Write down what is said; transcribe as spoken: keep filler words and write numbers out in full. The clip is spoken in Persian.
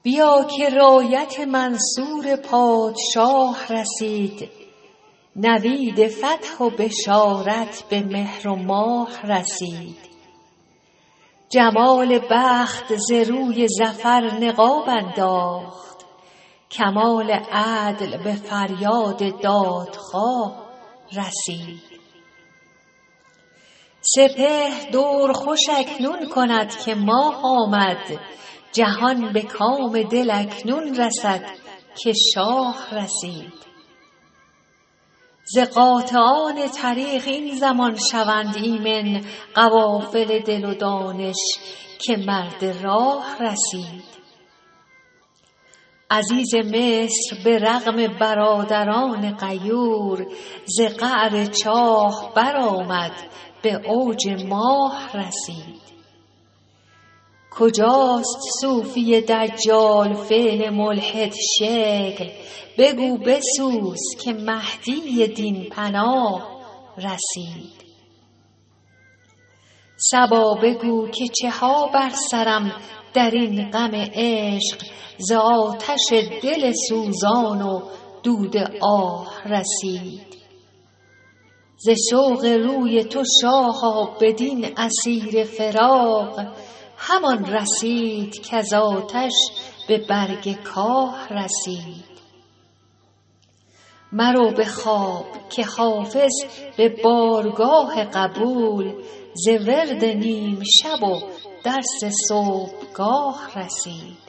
بیا که رایت منصور پادشاه رسید، نوید فتح و بشارت به مهر و ماه رسید. جمال بخت ز روی ظفر نقاب انداخت، کمال عدل به فریاد دادخواه رسید. سپهر دور خوش اکنون کند که ماه آمد، جهان به کام دل اکنون رسد که شاه رسید. ز قاطعان طریق این زمان شوند ایمن، قوافل دل و دانش که مرد راه رسید. عزیز مصر به رغم برادران غیور، ز قعر چاه برآمد به اوج ماه رسید. کجاست صوفی دجال فعل ملحد شکل، بگو بسوز که مهدی دین پناه رسید. صبا بگو که چه ها بر سرم در این غم عشق، ز آتش دل سوزان و دود آه رسید. ز شوق روی تو شاها بدین اسیر فراق، همان رسید کز آتش به برگ کاه رسید. مرو به خواب که حافظ به بارگاه قبول، ز ورد نیم شب و درس صبحگاه رسید.